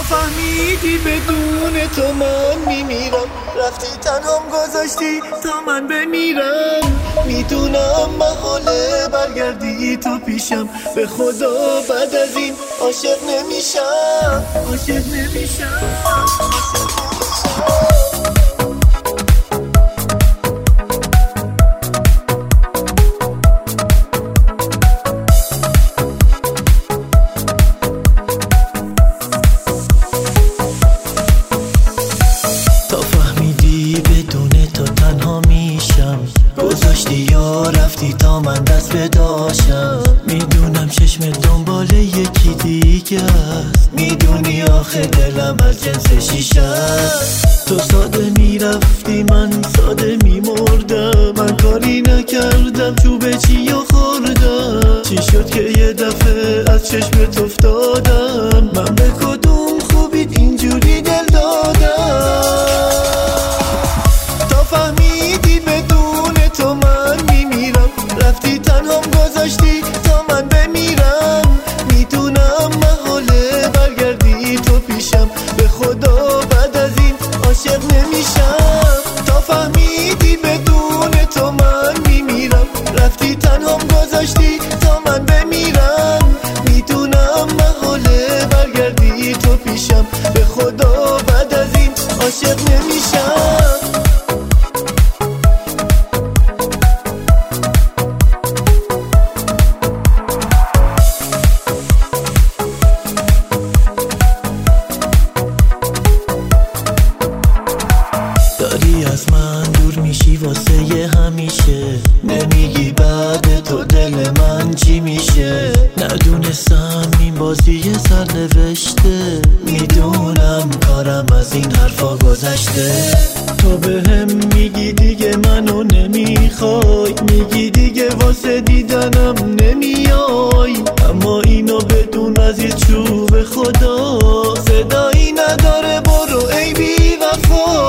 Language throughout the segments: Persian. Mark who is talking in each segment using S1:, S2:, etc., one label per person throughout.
S1: فهمیدی بدون تو من میمیرم، رفتی تنهام گذاشتی تا من بمیرم. میدونم محاله برگردی تو پیشم، به خدا بعد از این عاشق نمیشم، عاشق نمیشم. گذاشتی یا رفتی تا من دست بداشم. میدونم چشم دنبال یکی دیگه است، میدونی آخه دلم از جنس شیشه است. تو ساده میرفتی من ساده میمردم، من کاری نکردم چوب چی و خوردم. چی شد که یه دفعه از چشمت افتادم، من به کدوم خوبیت اینجوری دل دادم. تا فهمیدی بدون تو من میمیرم، رفتی تنهام گذاشتی تا من بمیرم. میدونم محاله برگردی تو پیشم، به خدا بعد از این عاشق نمیشم. تا فهمیدی بدون تو من میمیرم، رفتی تنهام گذاشتی تا من بمیرم. میدونم محاله برگردی تو پیشم، به خدا بعد از این عاشق نمیشم. داری از من دور میشی واسه همیشه، نمیگی بعد تو دل من چی میشه. ندونستم این بازی سرنوشته، میدونم کارم از این حرفا گذشته. تو بهم میگی دیگه منو نمیخوای، میگی دیگه واسه دیدنم نمیای. اما اینو بدون از یه چوب خدا، صدایی نداره برو ای بی وفا.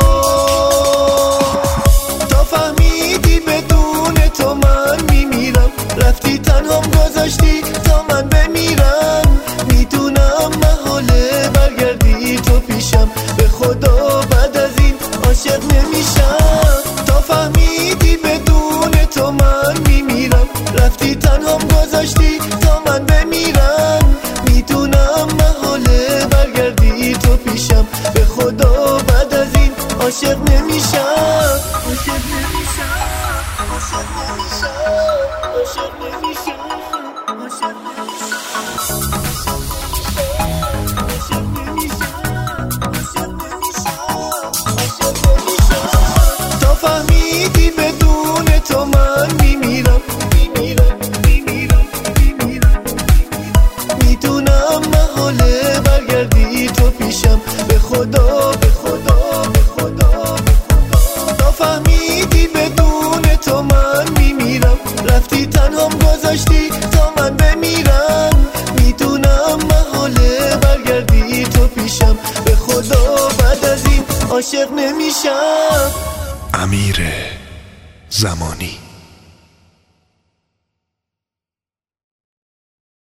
S1: رفتی تنهام گذاشتی تا من بمیرم. میدونم محاله برگردی تو پیشم، به خدا بعد از این عاشق نمیشم. تا فهمیدی بدون تو من میمیرم، رفتی تنهام گذاشتی تا من بمیرم. میدونم محاله برگردی تو پیشم، به خدا بعد از این عاشق نمیشم، عاشق نمیشم، عاشق نمیشم. تا فهمیدی بدون تو من میمیرم، میدونم محاله برگردی تو پیشم، به خدا به خدا به خدا. تا فهمیدی بدون تو من میمیرم، رفتی تنهام گذاشتی تا من بمیرم. میدونم محاله برگردی تو پیشم، به خدا بعد از این عاشق نمیشم.
S2: امیر زمانی.